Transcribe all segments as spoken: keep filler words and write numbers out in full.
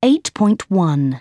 eight point one.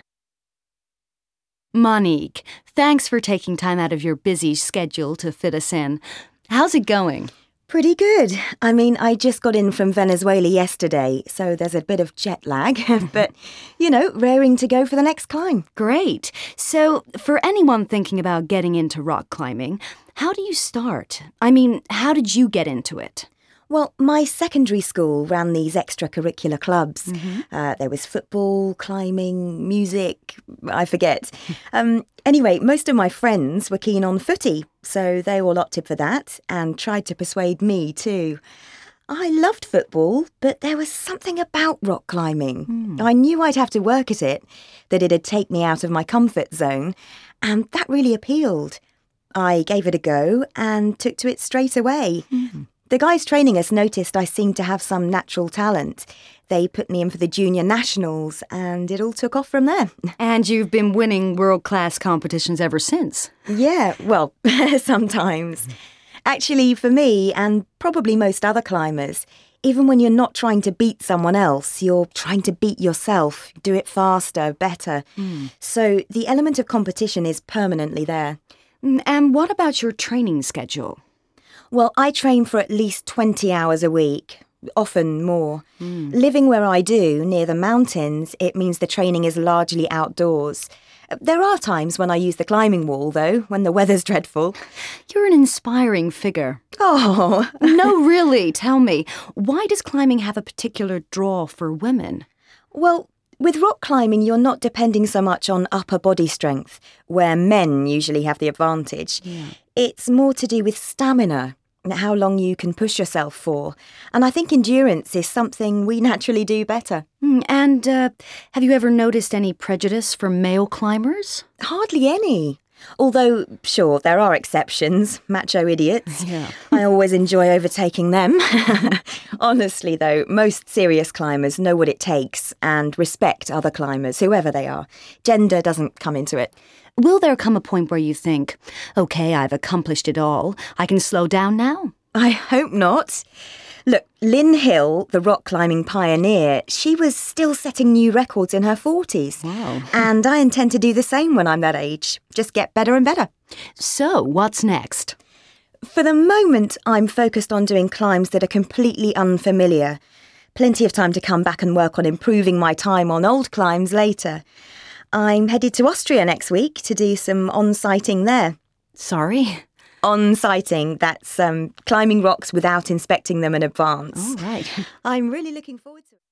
Monique, thanks for taking time out of your busy schedule to fit us in. How's it going? Pretty good. I mean, I just got in from Venezuela yesterday, so there's a bit of jet lag, but, you know, raring to go for the next climb. Great. So, for anyone thinking about getting into rock climbing, how do you start? I mean, how did you get into it? Well, my secondary school ran these extracurricular clubs. Mm-hmm. Uh, there was football, climbing, music, I forget. Um, anyway, most of my friends were keen on footy, so they all opted for that and tried to persuade me too. I loved football, but there was something about rock climbing. Mm. I knew I'd have to work at it, that it'd take me out of my comfort zone, and that really appealed. I gave it a go and took to it straight away. Mm. The guys training us noticed I seemed to have some natural talent. They put me in for the junior nationals, and it all took off from there. And you've been winning world-class competitions ever since. Yeah, well, sometimes. Actually, for me, and probably most other climbers, even when you're not trying to beat someone else, you're trying to beat yourself, do it faster, better. Mm. So the element of competition is permanently there. And what about your training schedule? Well, I train for at least twenty hours a week, often more. Mm. Living where I do, near the mountains, it means the training is largely outdoors. There are times when I use the climbing wall, though, when the weather's dreadful. You're an inspiring figure. Oh. No, really, tell me, why does climbing have a particular draw for women? Well, with rock climbing, you're not depending so much on upper body strength, where men usually have the advantage. Yeah. It's more to do with stamina, how long you can push yourself for. And I think endurance is something we naturally do better. Mm, and uh, have you ever noticed any prejudice for male climbers? Hardly any. Although, sure, there are exceptions, macho idiots. Yeah. I always enjoy overtaking them. Honestly, though, most serious climbers know what it takes and respect other climbers, whoever they are. Gender doesn't come into it. Will there come a point where you think, OK, I've accomplished it all, I can slow down now? I hope not. Look, Lynn Hill, the rock climbing pioneer, she was still setting new records in her forties. Wow. And I intend to do the same when I'm that age. Just get better and better. So, what's next? For the moment, I'm focused on doing climbs that are completely unfamiliar. Plenty of time to come back and work on improving my time on old climbs later. I'm headed to Austria next week to do some on-sighting there. Sorry? On-sighting, that's um, climbing rocks without inspecting them in advance. Oh, right. I'm really looking forward to it.